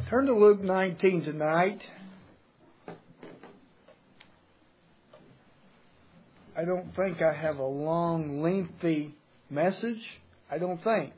Turn to Luke 19 tonight. I don't think I have a long, lengthy message. I don't think.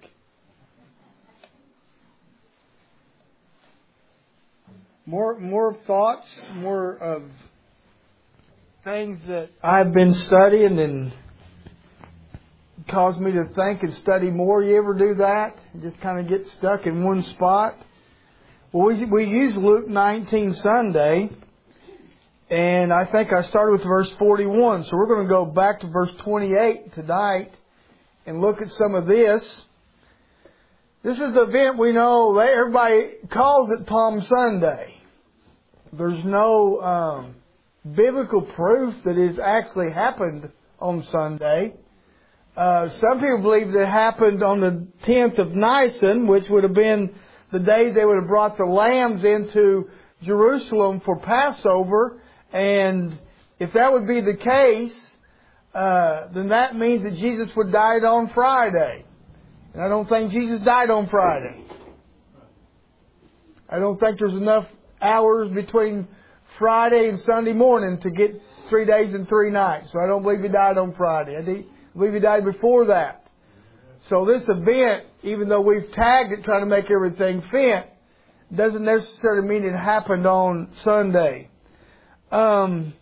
More thoughts, more of things that I've been studying and caused me to think and study more. You ever do that? Just kind of get stuck in one spot? Well, we use Luke 19 Sunday, and I think I started with verse 41. So we're going to go back to verse 28 tonight and look at some of this. This is the event we know that everybody calls it Palm Sunday. There's no biblical proof that it actually happened on Sunday. Some people believe that it happened on the 10th of Nisan, which would have been the day they would have brought the lambs into Jerusalem for Passover. And if that would be the case, then that means that Jesus would die on Friday. And I don't think Jesus died on Friday. I don't think there's enough hours between Friday and Sunday morning to get 3 days and 3 nights. So I don't believe He died on Friday. I believe He died before that. So this event, even though we've tagged it trying to make everything fit, doesn't necessarily mean it happened on Sunday. Let me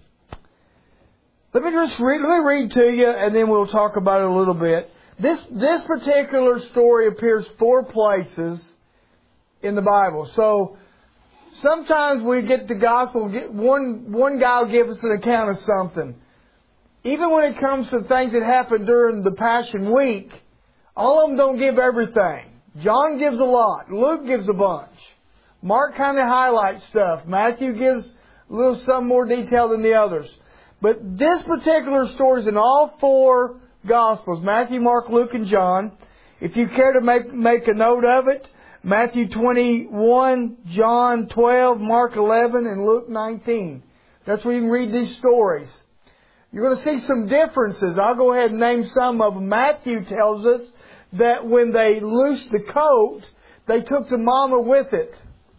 read to you, and then we'll talk about it a little bit. This particular story appears 4 places in the Bible. So sometimes we get the gospel, one guy will give us an account of something. Even when it comes to things that happened during the Passion Week, all of them don't give everything. John gives a lot. Luke gives a bunch. Mark kind of highlights stuff. Matthew gives some more detail than the others. But this particular story is in all 4 Gospels, Matthew, Mark, Luke, and John. If you care to make a note of it, Matthew 21, John 12, Mark 11, and Luke 19. That's where you can read these stories. You're going to see some differences. I'll go ahead and name some of them. Matthew tells us that when they loosed the coat, they took the mama with it,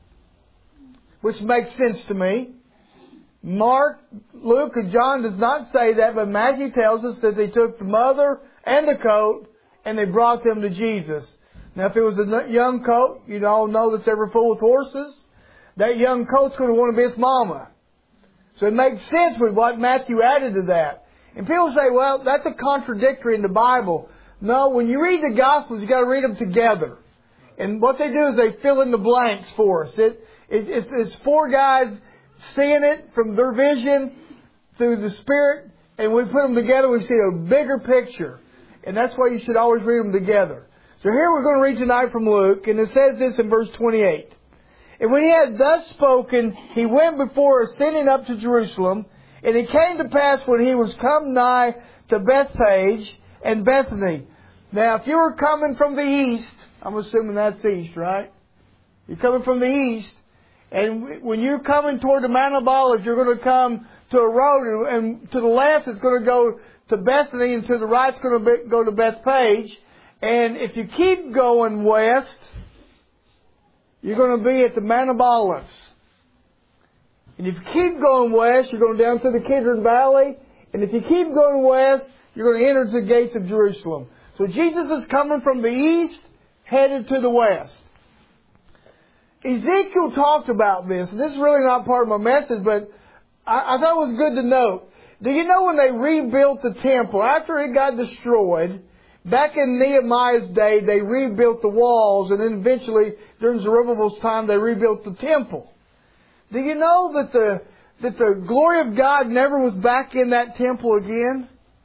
which makes sense to me. Mark, Luke, and John does not say that, but Matthew tells us that they took the mother and the coat and they brought them to Jesus. Now, if it was a young coat, you all know that's ever full with horses, that young coat's going to want to be its mama. So it makes sense with what Matthew added to that. And people say, well, that's a contradictory in the Bible. No, when you read the Gospels, you've got to read them together. And what they do is they fill in the blanks for us. It's 4 guys seeing it from their vision through the Spirit, and we put them together, we see a bigger picture. And that's why you should always read them together. So here we're going to read tonight from Luke, and it says this in verse 28. And when he had thus spoken, he went before ascending up to Jerusalem, and it came to pass when he was come nigh to Bethphage and Bethany. Now, if you were coming from the east, I'm assuming that's east, right? You're coming from the east, and when you're coming toward the Mount of Olives, you're going to come to a road, and to the left it's going to go to Bethany, and to the right it's going to go to Bethphage. And if you keep going west, you're going to be at the Mount of Olives. And if you keep going west, you're going down through the Kidron Valley. And if you keep going west, you're going to enter the gates of Jerusalem. So Jesus is coming from the east, headed to the west. Ezekiel talked about this. And this is really not part of my message, but I thought it was good to note. Do you know when they rebuilt the temple, after it got destroyed, back in Nehemiah's day, they rebuilt the walls, and then eventually, during Zerubbabel's time, they rebuilt the temple. Do you know that the glory of God never was back in that temple again?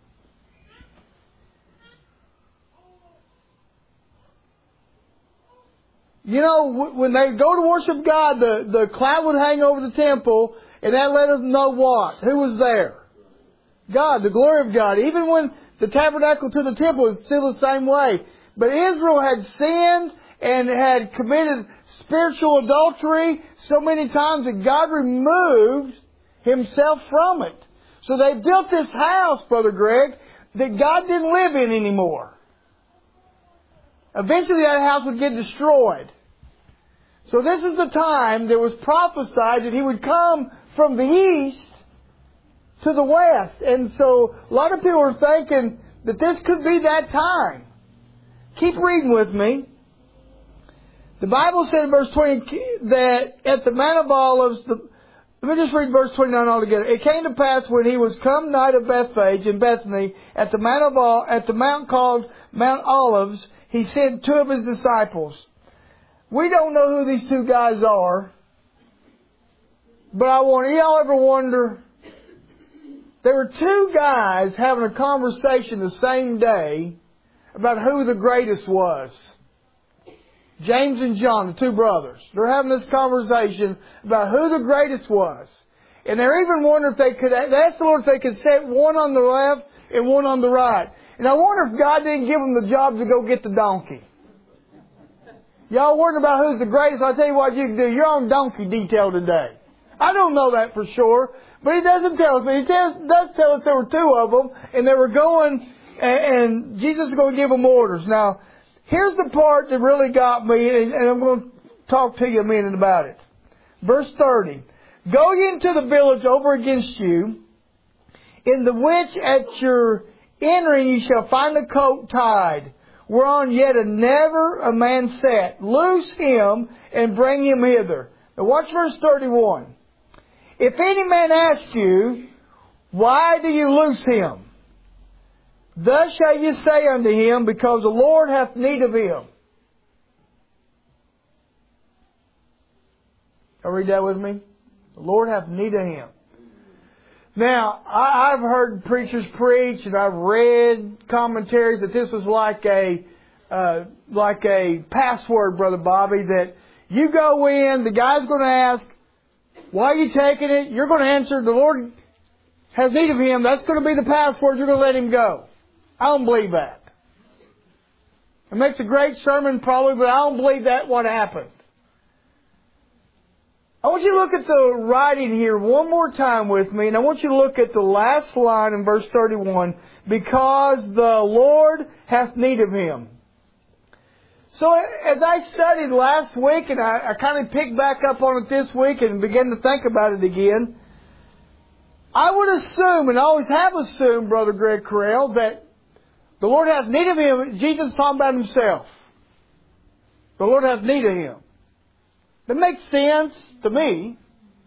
You know, when they go to worship God, the cloud would hang over the temple, and that let us know what? Who was there? God, the glory of God. Even when the tabernacle to the temple is still the same way. But Israel had sinned and had committed spiritual adultery so many times that God removed Himself from it. So they built this house, Brother Greg, that God didn't live in anymore. Eventually that house would get destroyed. So this is the time that was prophesied that He would come from the east to the west. And so a lot of people are thinking that this could be that time. Keep reading with me. The Bible said in verse 20 that at the Mount of Olives, let me just read verse 29 altogether. It came to pass when He was come nigh to Bethphage in Bethany, at the mount called Mount Olives, He sent two of His disciples. We don't know who these two guys are, but y'all ever wonder, there were two guys having a conversation the same day about who the greatest was. James and John, the two brothers. They're having this conversation about who the greatest was. And they're even wondering they asked the Lord if they could set one on the left and one on the right. And I wonder if God didn't give them the job to go get the donkey. Y'all wondering about who's the greatest? I'll tell you what you can do. You're on donkey detail today. I don't know that for sure, but He doesn't tell us. But He does tell us there were two of them, and they were going, and Jesus is going to give them orders. Now, here's the part that really got me, and I'm going to talk to you a minute about it. Verse 30. Go ye into the village over against you, in the which at your entering ye shall find a coat tied, whereon yet never a man sat. Loose him and bring him hither. Now watch verse 31. If any man ask you, why do you loose him? Thus shall you say unto him, because the Lord hath need of him. Y'all read that with me? The Lord hath need of him. Now, I've heard preachers preach, and I've read commentaries that this was like a password, Brother Bobby, that you go in, the guy's going to ask, why are you taking it? You're going to answer, the Lord has need of him. That's going to be the password. You're going to let him go. I don't believe that. It makes a great sermon probably, but I don't believe that's what happened. I want you to look at the writing here one more time with me, and I want you to look at the last line in verse 31, because the Lord hath need of him. So as I studied last week, and I kind of picked back up on it this week and began to think about it again, I would assume, and I always have assumed, Brother Greg Carell, that the Lord hath need of him. Jesus is talking about Himself. The Lord hath need of him. That makes sense to me.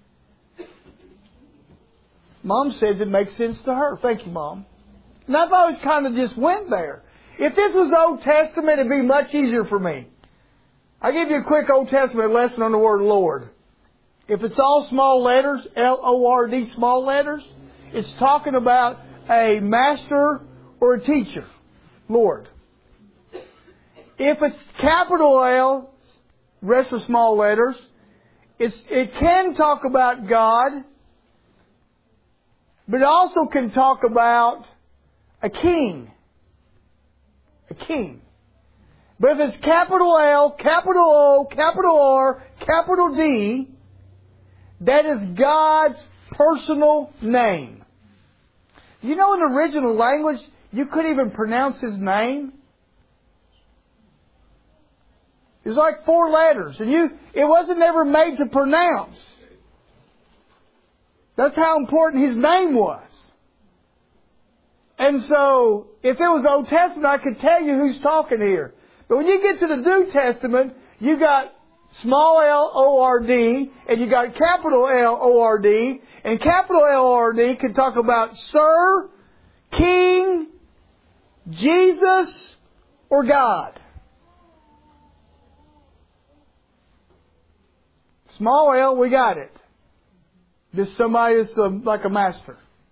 Mom says it makes sense to her. Thank you, Mom. And I've always kind of just went there. If this was Old Testament, it'd be much easier for me. I'll give you a quick Old Testament lesson on the word Lord. If it's all small letters, L-O-R-D, small letters, it's talking about a master or a teacher. Lord. If it's capital L, rest of small letters, it can talk about God, but it also can talk about a king. A king. But if it's capital L, capital O, capital R, capital D, that is God's personal name. You know, in the original language, you couldn't even pronounce His name. It was like 4 letters, and it wasn't ever made to pronounce. That's how important His name was. And so, if it was Old Testament, I could tell you who's talking here. But when you get to the New Testament, you got small L-O-R-D, and you got capital L-O-R-D, and capital L-O-R-D can talk about Sir, King, Jesus, or God. Small L, we got it. Just somebody that's like a master.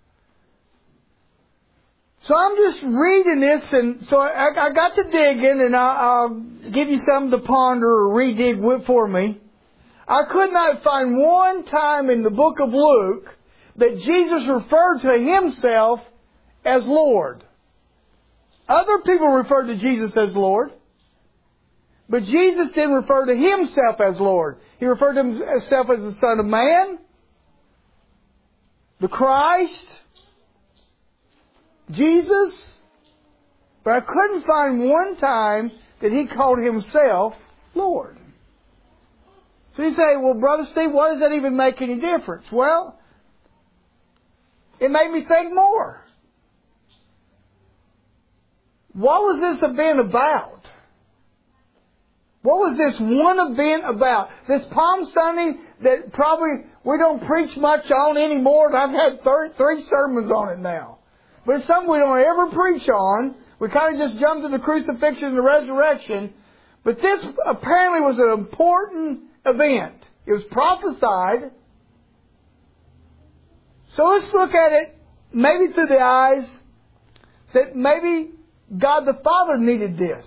So I'm just reading this, and so I got to digging, and I'll give you something to ponder or re-dig for me. I could not find one time in the book of Luke that Jesus referred to Himself as Lord. Other people referred to Jesus as Lord, but Jesus didn't refer to Himself as Lord. He referred to Himself as the Son of Man, the Christ, Jesus, but I couldn't find one time that He called Himself Lord. So you say, well, Brother Steve, why does that even make any difference? Well, it made me think more. What was this event about? What was this one event about? This Palm Sunday that probably we don't preach much on anymore. I've had 3 sermons on it now. But it's something we don't ever preach on. We kind of just jump to the crucifixion and the resurrection. But this apparently was an important event. It was prophesied. So let's look at it maybe through the eyes that maybe God the Father needed this.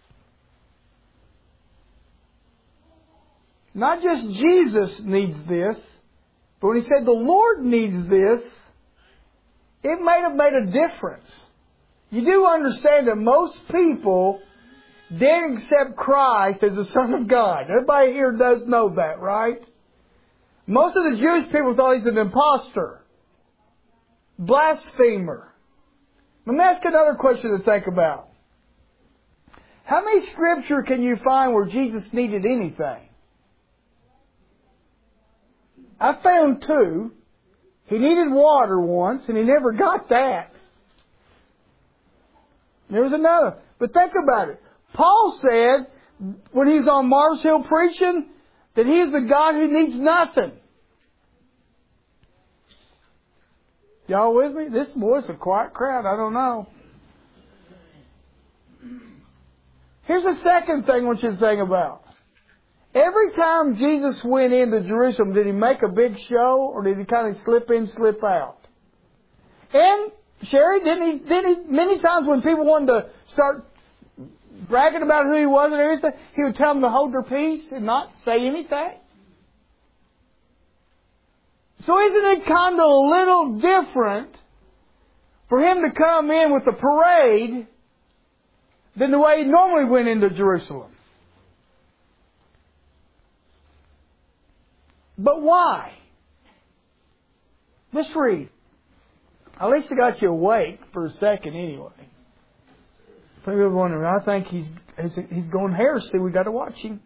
Not just Jesus needs this, but when He said the Lord needs this, it may have made a difference. You do understand that most people didn't accept Christ as the Son of God. Everybody here does know that, right? Most of the Jewish people thought He's an imposter, blasphemer. Let me ask another question to think about. How many scripture can you find where Jesus needed anything? I found 2. He needed water once, and He never got that. There was another. But think about it. Paul said, when he's on Mars Hill preaching, that He is the God who needs nothing. Y'all with me? This boy's a quiet crowd. I don't know. Here's the second thing I want you to think about. Every time Jesus went into Jerusalem, did He make a big show, or did He kind of slip in, slip out? And, Sherry, didn't he many times when people wanted to start bragging about who He was and everything, He would tell them to hold their peace and not say anything? So isn't it kind of a little different for Him to come in with a parade than the way He normally went into Jerusalem? But why? Let's read. At least I got you awake for a second anyway. People are wondering, I think he's going heresy. We've got to watch him.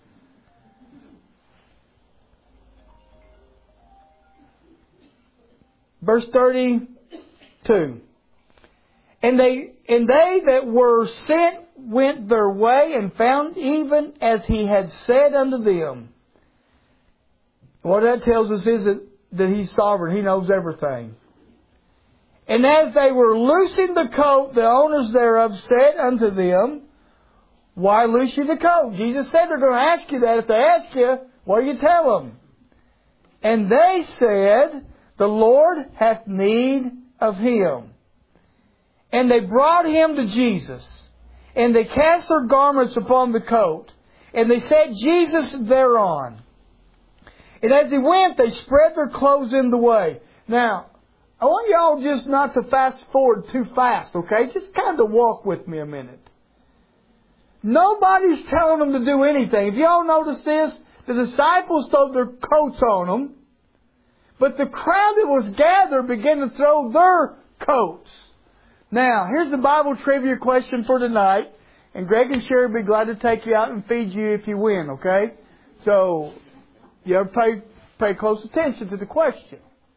Verse 32. And they that were sent went their way and found even as He had said unto them. What that tells us is that He's sovereign. He knows everything. And as they were loosing the coat, the owners thereof said unto them, Why loose you the coat? Jesus said they're going to ask you that. If they ask you, what do you tell them? And they said, The Lord hath need of him. And they brought him to Jesus. And they cast their garments upon the coat. And they set Jesus thereon. And as He went, they spread their clothes in the way. Now, I want y'all just not to fast forward too fast, okay? Just kind of walk with me a minute. Nobody's telling them to do anything. If y'all notice this, the disciples threw their coats on them. But the crowd that was gathered began to throw their coats. Now, here's the Bible trivia question for tonight. And Greg and Sherry will be glad to take you out and feed you if you win, okay? So, you have to pay close attention to the question.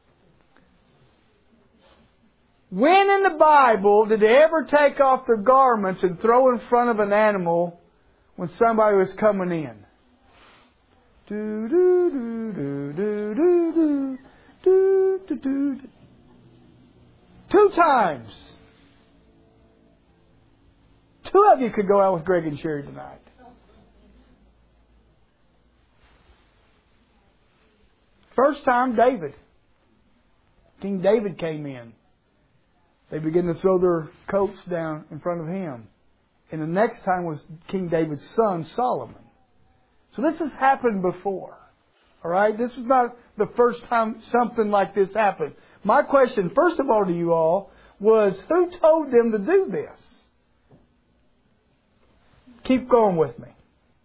When in the Bible did they ever take off their garments and throw in front of an animal when somebody was coming in? Do, do, do, do, do, do, do, do, do, do. 2 times. 2 of you could go out with Greg and Sherry tonight. First time, David. King David came in. They began to throw their coats down in front of him. And the next time was King David's son, Solomon. So this has happened before. Alright? This is not the first time something like this happened. My question, first of all to you all, was who told them to do this? Keep going with me.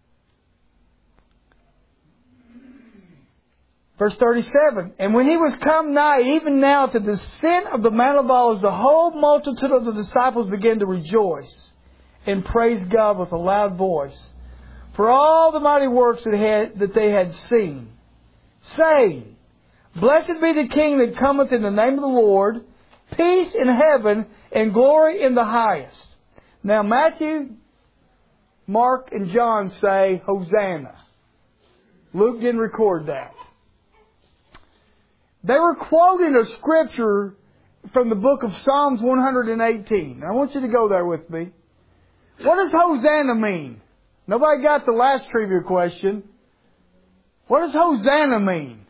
Verse 37, And when He was come nigh, even now to the descent of the Mount of Olives, the whole multitude of the disciples began to rejoice and praise God with a loud voice for all the mighty works that they had seen, saying, Blessed be the King that cometh in the name of the Lord, peace in heaven and glory in the highest. Now Matthew, Mark, and John say, Hosanna. Luke didn't record that. They were quoting a scripture from the book of Psalms 118. I want you to go there with me. What does Hosanna mean? Nobody got the last trivia question. What does Hosanna mean?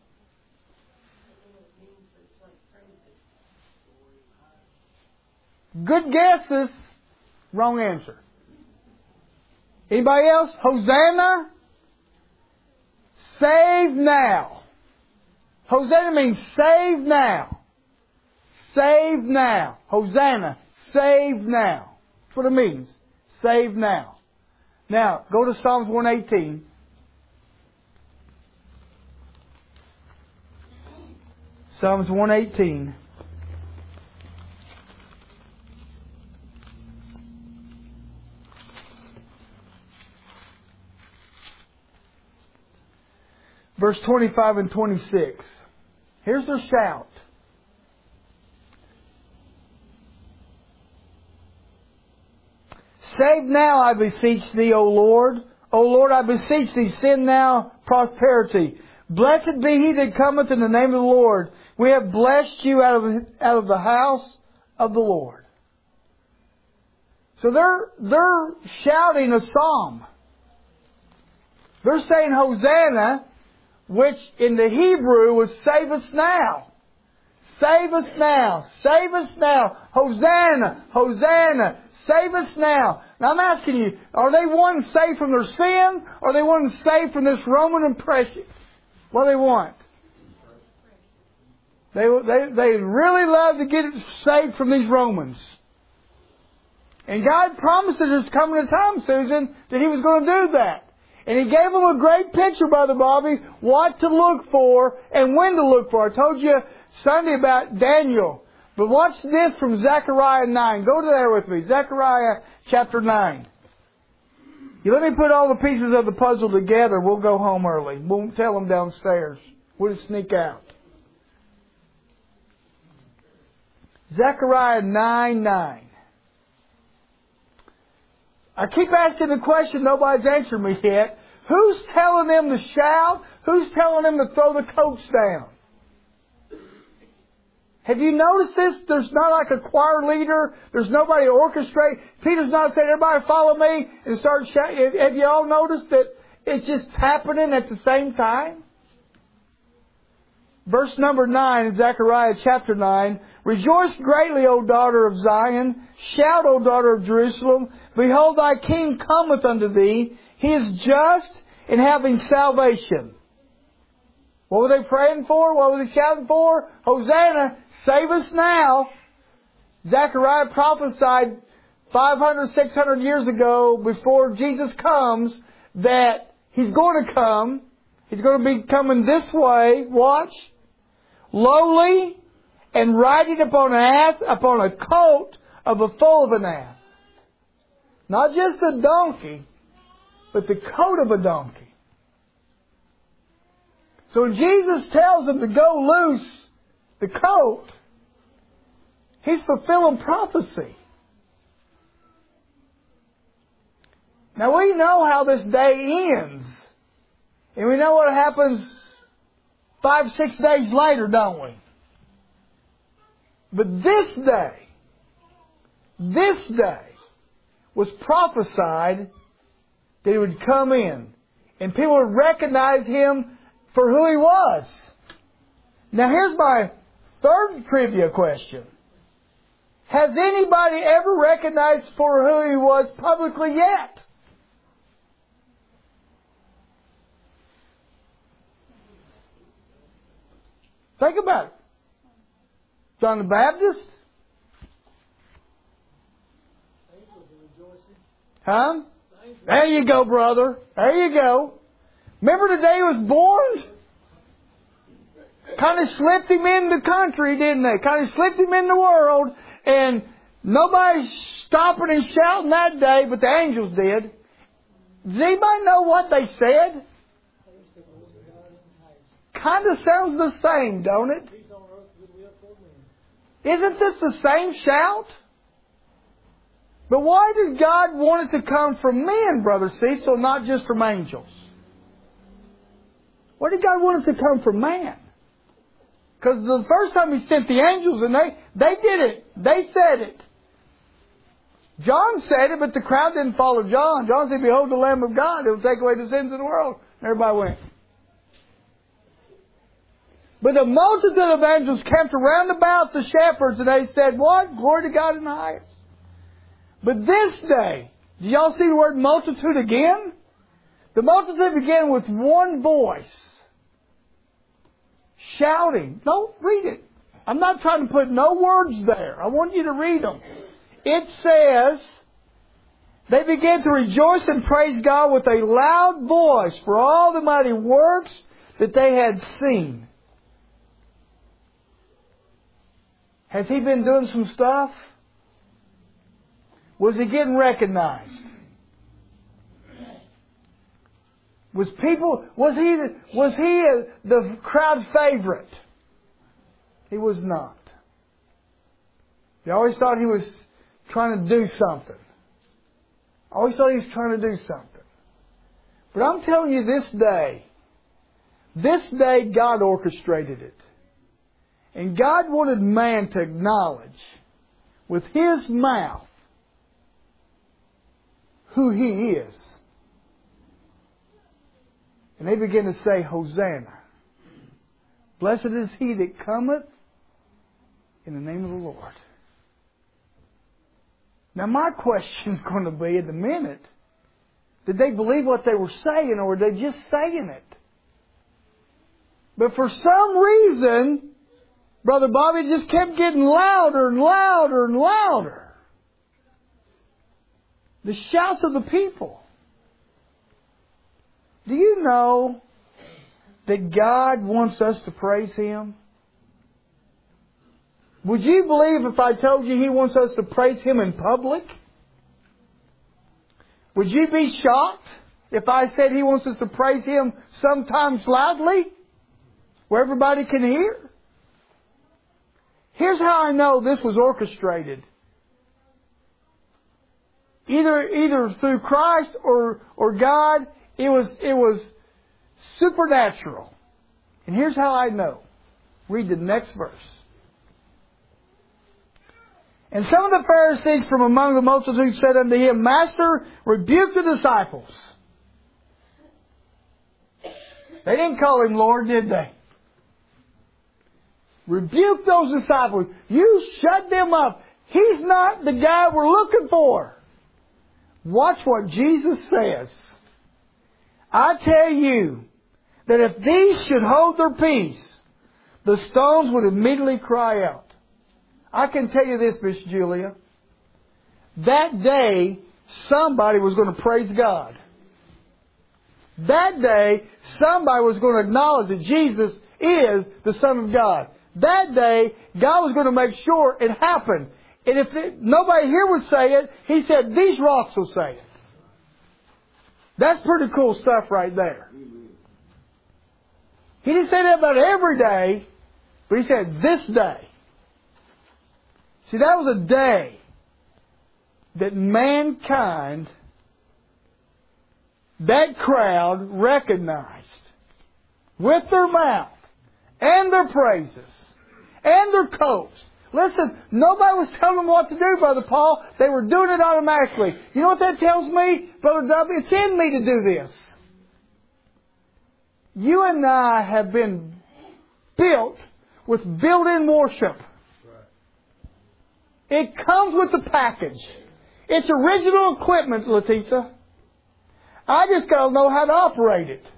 Good guesses. Wrong answer. Anybody else? Hosanna? Save now. Hosanna means save now. Save now. Hosanna. Save now. That's what it means. Save now. Now, go to Psalms 118. Psalms 118. Verse 25 and 26. Here's their shout. Save now, I beseech Thee, O Lord. O Lord, I beseech Thee, send now prosperity. Blessed be He that cometh in the name of the Lord. We have blessed You out of the house of the Lord. So they're shouting a psalm. They're saying Hosanna, which in the Hebrew was save us now. Save us now. Save us now. Hosanna. Hosanna. Save us now. Now I'm asking you, are they wanting saved from their sin? Or are they wanting saved from this Roman oppression? What do they want? They really love to get saved from these Romans. And God promised that there's coming a time, Susan, that He was going to do that. And He gave them a great picture, Brother Bobby, what to look for and when to look for. I told you Sunday about Daniel. But watch this from Zechariah 9. Go there with me. Zechariah chapter 9. You let me put all the pieces of the puzzle together. We'll go home early. We won't tell them downstairs. We'll just sneak out. Zechariah 9:9. I keep asking the question, nobody's answered me yet. Who's telling them to shout? Who's telling them to throw the coats down? Have you noticed this? There's not like a choir leader. There's nobody to orchestrate. Peter's not saying, everybody follow me and start shouting. Have you all noticed that it's just happening at the same time? Verse number 9 in Zechariah chapter 9. Rejoice greatly, O daughter of Zion. Shout, O daughter of Jerusalem. Behold, thy King cometh unto thee. He is just and having salvation. What were they praying for? What were they shouting for? Hosanna, save us now. Zechariah prophesied 500, 600 years ago before Jesus comes that He's going to come. He's going to be coming this way. Watch. Lowly and riding upon an ass, upon a coat of a foal of an ass. Not just a donkey, but the coat of a donkey. So when Jesus tells them to go loose the coat, He's fulfilling prophecy. Now we know how this day ends. And we know what happens 5, 6 days later, don't we? But this day was prophesied that He would come in. And people would recognize Him for who He was. Now here's my third trivia question. Has anybody ever recognized for who He was publicly yet? Think about it. John the Baptist? Huh? There you go, brother. There you go. Remember the day He was born? Kind of slipped Him in the country, didn't they? Kind of slipped Him in the world. And nobody's stopping and shouting that day, but the angels did. Does anybody know what they said? Kind of sounds the same, don't it? Isn't this the same shout? But why did God want it to come from men, Brother Cecil, not just from angels? Why did God want it to come from man? Because the first time He sent the angels, and they did it. They said it. John said it, but the crowd didn't follow John. John said, "Behold the Lamb of God who will take away the sins of the world." And everybody went. But the multitude of angels camped around about the shepherds, and they said, what? Glory to God in the highest. But this day, do y'all see the word multitude again? The multitude began with one voice, shouting. No, read it. I'm not trying to put no words there. I want you to read them. It says, they began to rejoice and praise God with a loud voice for all the mighty works that they had seen. Has He been doing some stuff? Was He getting recognized? Was he the crowd favorite? He was not. They always thought He was trying to do something. Always thought He was trying to do something. But I'm telling you, this day God orchestrated it. And God wanted man to acknowledge with his mouth who He is. And they began to say, Hosanna. Blessed is he that cometh in the name of the Lord. Now my question is going to be in a minute, did they believe what they were saying, or were they just saying it? But for some reason, Brother Bobby, it just kept getting louder and louder and louder. The shouts of the people. Do you know that God wants us to praise Him? Would you believe if I told you He wants us to praise Him in public? Would you be shocked if I said He wants us to praise Him sometimes loudly, where everybody can hear? Here's how I know this was orchestrated. Either through Christ or God, it was supernatural. And here's how I know. Read the next verse. And some of the Pharisees from among the multitude said unto Him, Master, rebuke the disciples. They didn't call Him Lord, did they? Rebuke those disciples. You shut them up. He's not the guy we're looking for. Watch what Jesus says. I tell you that if these should hold their peace, the stones would immediately cry out. I can tell you this, Miss Julia. That day, somebody was going to praise God. That day, somebody was going to acknowledge that Jesus is the Son of God. That day, God was going to make sure it happened. And if nobody here would say it, He said, these rocks will say it. That's pretty cool stuff right there. He didn't say that about every day, but He said this day. See, that was a day that mankind, that crowd, recognized with their mouth and their praises and their coats. Listen, nobody was telling them what to do, Brother Paul. They were doing it automatically. You know what that tells me, Brother W? It's in me to do this. You and I have been built with built-in worship. It comes with the package. It's original equipment, Letitia. I just got to know how to operate it.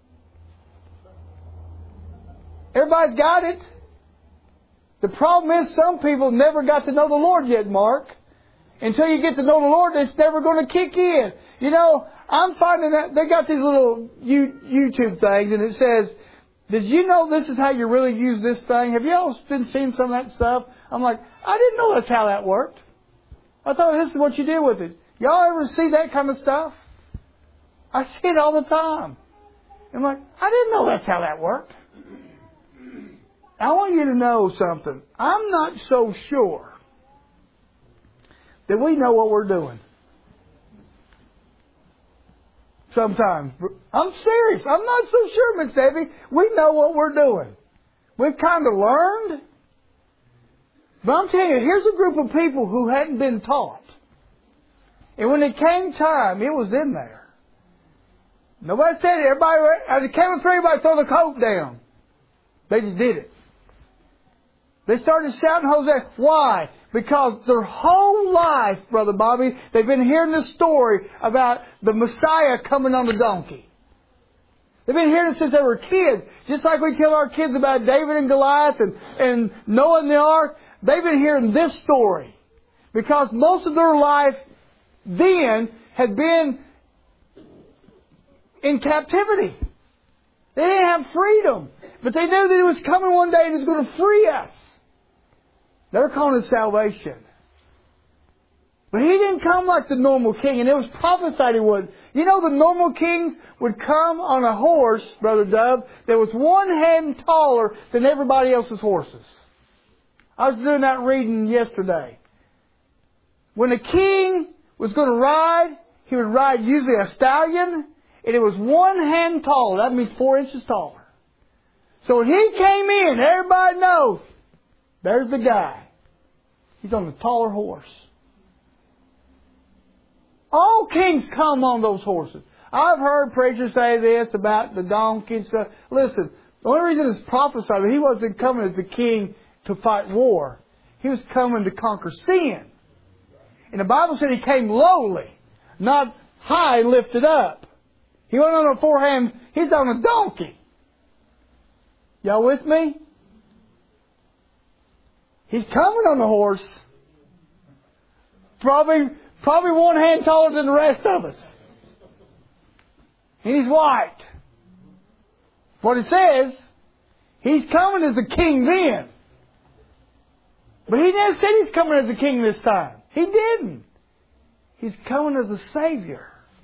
Everybody's got it. The problem is some people never got to know the Lord yet, Mark. Until you get to know the Lord, it's never going to kick in. You know, I'm finding that they got these little YouTube things, and it says, did you know this is how you really use this thing? Have you all been seeing some of that stuff? I'm like, I didn't know that's how that worked. I thought this is what you did with it. Y'all ever see that kind of stuff? I see it all the time. I'm like, I didn't know that's how that worked. I want you to know something. I'm not so sure that we know what we're doing. Sometimes. I'm serious. I'm not so sure, Miss Debbie. We know what we're doing. We've kind of learned. But I'm telling you, here's a group of people who hadn't been taught. And when it came time, it was in there. Nobody said it. Everybody, as it came through, everybody throw the coat down. They just did it. They started shouting Hosanna. Why? Because their whole life, Brother Bobby, they've been hearing this story about the Messiah coming on the donkey. They've been hearing it since they were kids. Just like we tell our kids about David and Goliath and Noah and the ark. They've been hearing this story. Because most of their life then had been in captivity. They didn't have freedom. But they knew that He was coming one day and He was going to free us. They're calling it salvation. But He didn't come like the normal king, and it was prophesied He would. You know, the normal kings would come on a horse, Brother Dove, that was one hand taller than everybody else's horses. I was doing that reading yesterday. When a king was going to ride, he would ride usually a stallion, and it was one hand taller. That means 4 inches taller. So when He came in, everybody knows, there's the guy. He's on the taller horse. All kings come on those horses. I've heard preachers say this about the donkey and stuff. Listen, the only reason it's prophesied that He wasn't coming as the king to fight war. He was coming to conquer sin. And the Bible said He came lowly, not high and lifted up. He wasn't on a forehand, He's on a donkey. Y'all with me? He's coming on the horse. Probably one hand taller than the rest of us. And He's white. What it says, He's coming as a king then. But He never said He's coming as a king this time. He didn't. He's coming as a Savior.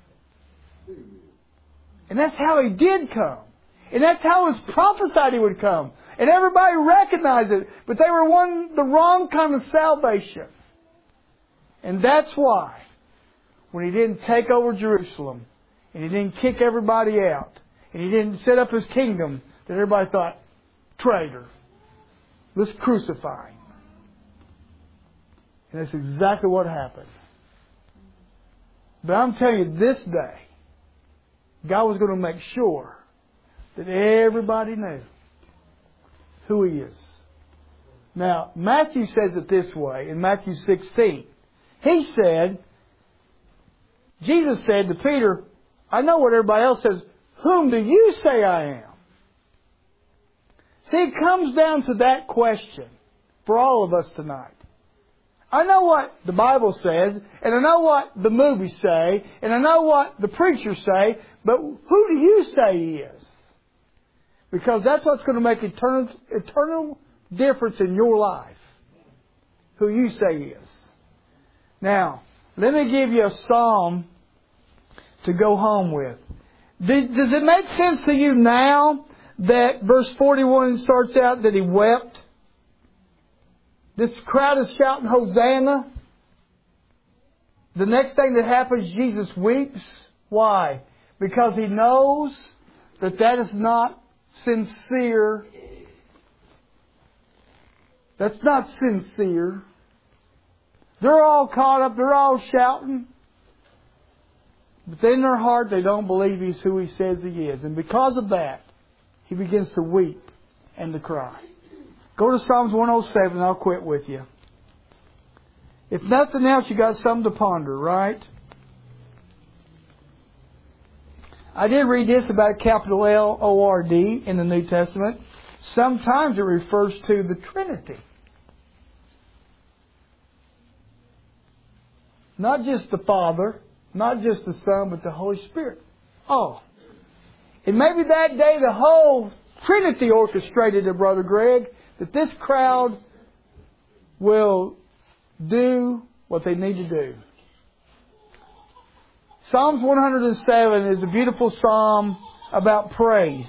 And that's how He did come. And that's how it was prophesied He would come. And everybody recognized it. But they were the wrong kind of salvation. And that's why, when He didn't take over Jerusalem, and He didn't kick everybody out, and He didn't set up His kingdom, that everybody thought, traitor. Let's crucify Him. And that's exactly what happened. But I'm telling you, this day, God was going to make sure that everybody knew who He is. Now, Matthew says it this way in Matthew 16. He said, Jesus said to Peter, I know what everybody else says. Whom do you say I am? See, it comes down to that question for all of us tonight. I know what the Bible says, and I know what the movies say, and I know what the preachers say, but who do you say He is? Because that's what's going to make eternal difference in your life. Who you say He is. Now, let me give you a psalm to go home with. Does it make sense to you now that verse 41 starts out that He wept? This crowd is shouting Hosanna. The next thing that happens, Jesus weeps. Why? Because He knows that is not sincere. That's not sincere. They're all caught up. They're all shouting. But in their heart, they don't believe He's who He says He is. And because of that, He begins to weep and to cry. Go to Psalms 107 and I'll quit with you. If nothing else, you got something to ponder, right? I did read this about capital L-O-R-D in the New Testament. Sometimes it refers to the Trinity. Not just the Father, not just the Son, but the Holy Spirit. Oh. And maybe that day the whole Trinity orchestrated it, Brother Greg, that this crowd will do what they need to do. Psalms 107 is a beautiful psalm about praise.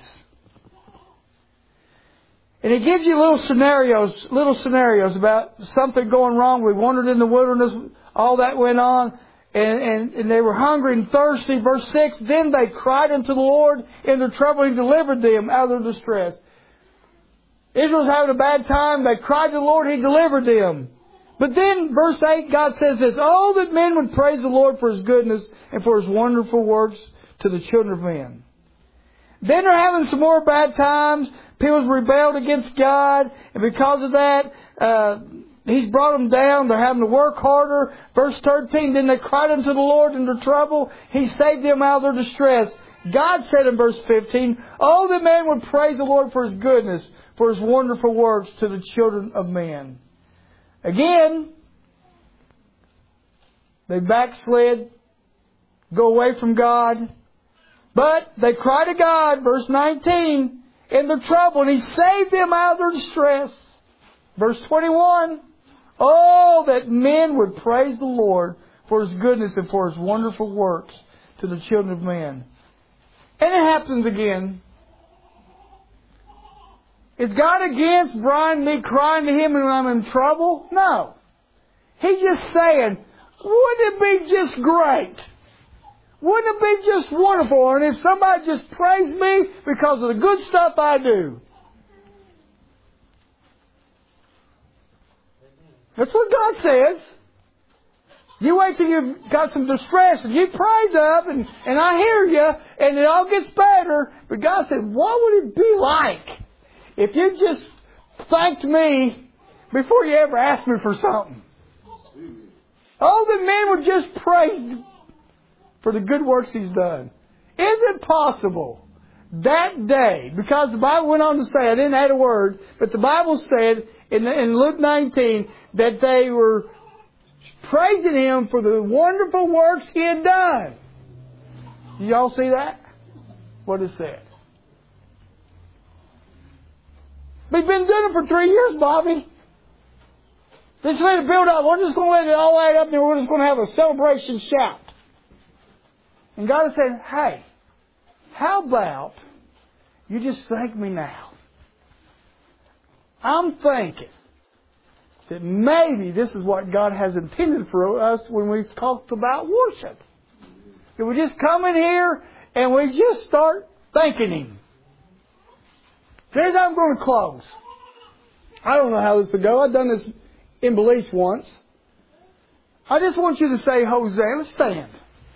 And it gives you little scenarios about something going wrong. We wandered in the wilderness, all that went on, and they were hungry and thirsty. Verse 6, then they cried unto the Lord in their trouble, and He delivered them out of their distress. Israel's having a bad time. They cried to the Lord, He delivered them. But then, verse 8, God says this, oh, that men would praise the Lord for His goodness and for His wonderful works to the children of men. Then they're having some more bad times. People's rebelled against God. And because of that, He's brought them down. They're having to work harder. Verse 13, then they cried unto the Lord in their trouble. He saved them out of their distress. God said in verse 15, oh, that man would praise the Lord for His goodness, for His wonderful works to the children of man. Again, they backslid, go away from God. But they cry to God, verse 19, in their trouble, and He saved them out of their distress. Verse 21, oh, that men would praise the Lord for His goodness and for His wonderful works to the children of men. And it happens again. Is God against Brian me crying to Him when I'm in trouble? No. He's just saying, wouldn't it be just great? Wouldn't it be just wonderful? And if somebody just praised me because of the good stuff I do. That's what God says. You wait till you've got some distress and you praise up and I hear you and it all gets better. But God said, what would it be like if you just thanked me before you ever asked me for something? Oh, the men would just praise for the good works He's done. Is it possible that day, because the Bible went on to say, I didn't add a word, but the Bible said in Luke 19 that they were praising Him for the wonderful works He had done. Did y'all see that? What it said. We've been doing it for 3 years, Bobby. They just let it build up. We're just going to let it all add up and we're just going to have a celebration shout. And God is saying, hey, how about you just thank me now? I'm thinking that maybe this is what God has intended for us when we talked about worship. That we just come in here and we just start thanking Him. Here's how I'm going to close. I don't know how this will go. I've done this in Belize once. I just want you to say Hosanna. Stand.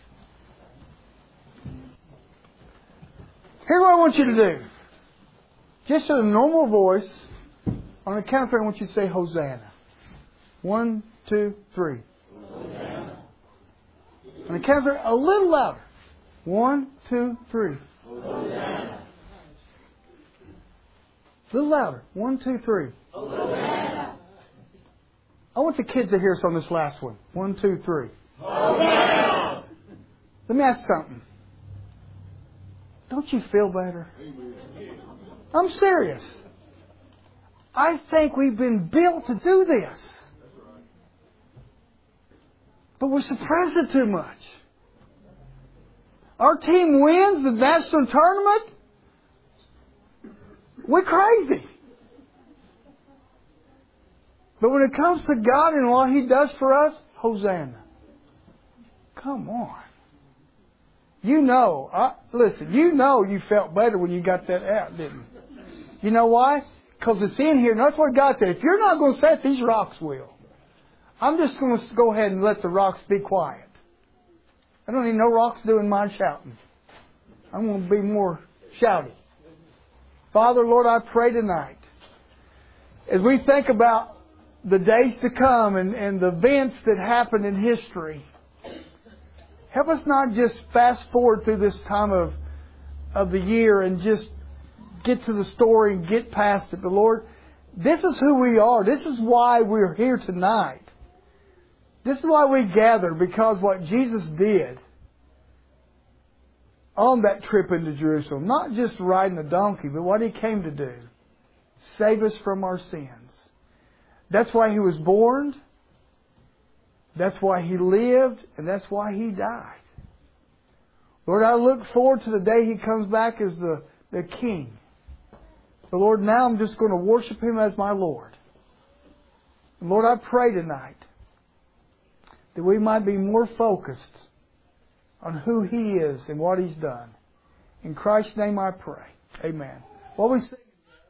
Here's what I want you to do. Just in a normal voice, on the count of three, I want you to say Hosanna. 1, 2, 3. Hosanna. On the count of three, a little louder. 1, 2, 3. Hosanna. A little louder. 1, 2, 3. Hosanna. I want the kids to hear us on this last one. 1, 2, 3. Hosanna. Let me ask something. Don't you feel better? I'm serious. I think we've been built to do this. But we're suppressing it too much. Our team wins the national tournament. We're crazy. But when it comes to God and what He does for us, Hosanna. Come on. You know, listen, you know you felt better when you got that out, didn't you? You know why? Because it's in here. And that's what God said. If you're not going to say it, these rocks will. I'm just going to go ahead and let the rocks be quiet. I don't need no rocks doing my shouting. I'm going to be more shouty. Father, Lord, I pray tonight, as we think about the days to come and the events that happened in history, help us not just fast forward through this time of the year and just get to the story and get past it. But Lord, this is who we are. This is why we're here tonight. This is why we gather, because what Jesus did on that trip into Jerusalem, not just riding a donkey, but what He came to do. Save us from our sins. That's why He was born. That's why He lived. And that's why He died. Lord, I look forward to the day He comes back as the King. But Lord, now I'm just going to worship Him as my Lord. And Lord, I pray tonight that we might be more focused on who He is and what He's done. In Christ's name I pray. Amen. What we sing